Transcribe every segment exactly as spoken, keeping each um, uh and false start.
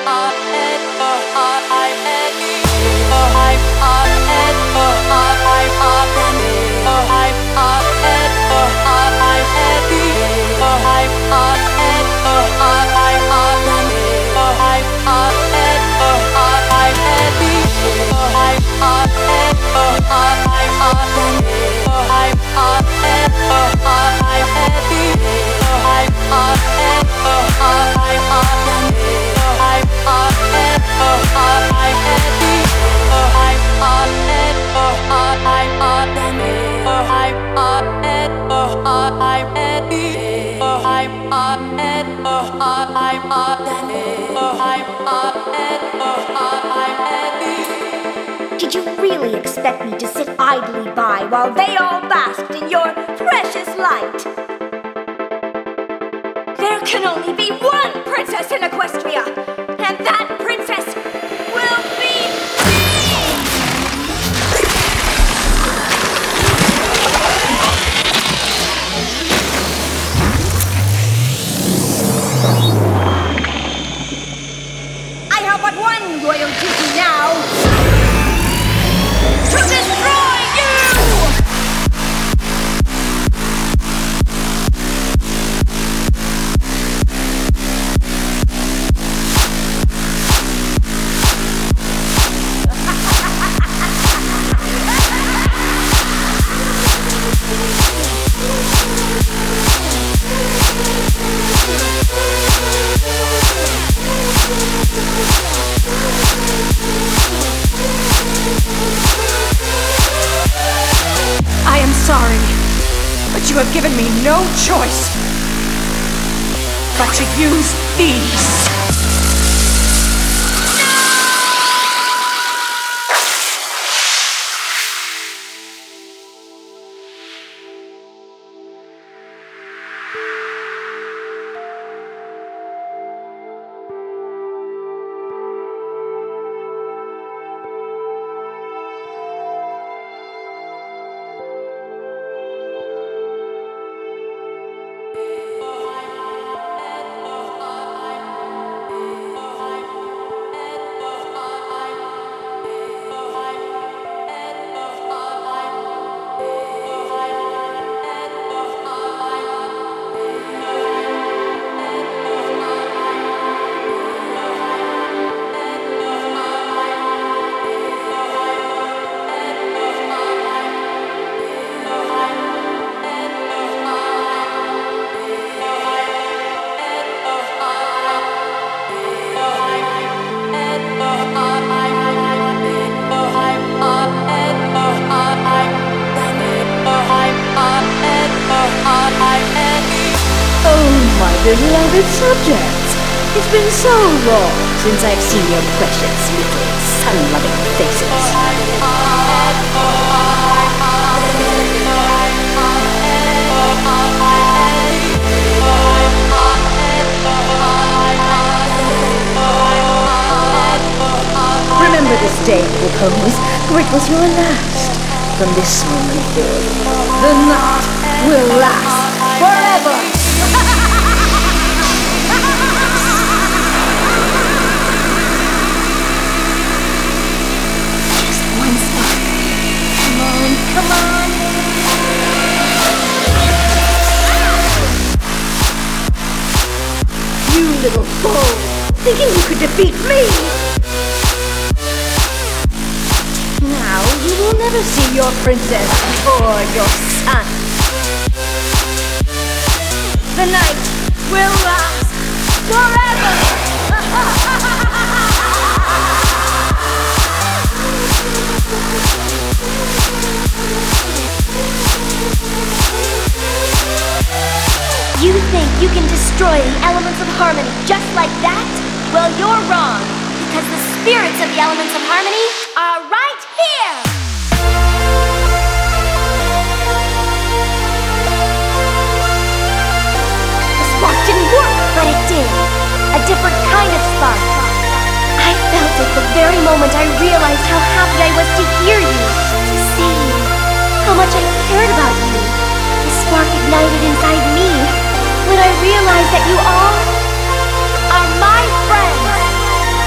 Did you really expect me to sit idly by while they all basked in your precious light? There can only be one princess in Equestria, and that princess will be I have but one royal duty now. To destroy you! I am sorry, but you have given me no choice but to use these. My beloved subjects, it's been so long since I've seen your precious little sun-loving faces. Remember this day, little ponies, for it was your last. From this moment forth, the night will last forever. Come on! You little fool! Thinking you could defeat me! Now you will never see your princess or your son. The night will last forever! You think you can destroy the elements of harmony just like that? Well, you're wrong, because the spirits of the elements of harmony are right here! The spark didn't work, but it did. A different kind of spark. I felt it the very moment I realized how happy I was to hear you, to see you, how much I cared about you. The spark ignited inside me when I realized that you all are my friends.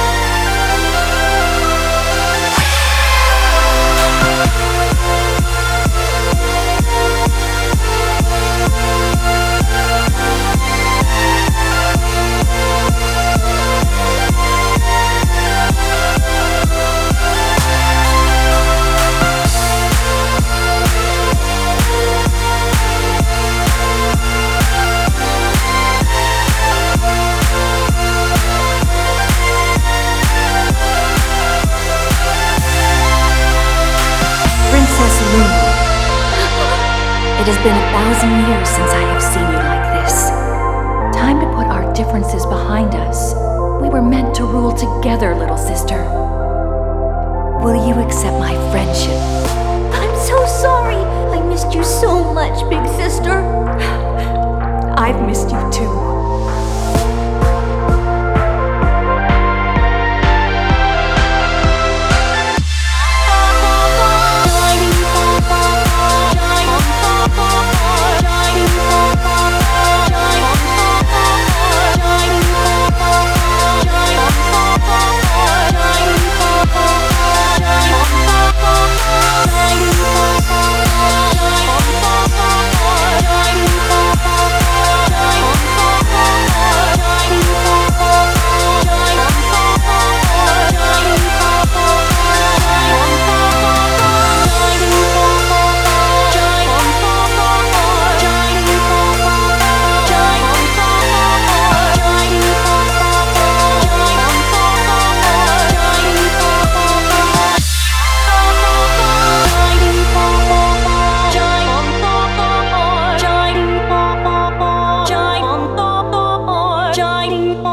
has been a thousand years since I have seen you like this. Time to put our differences behind us. We were meant to rule together, little sister. Will you accept my friendship? I'm so sorry. I missed you so much, big sister. I've missed you too.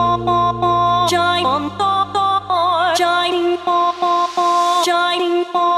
Shining, shining,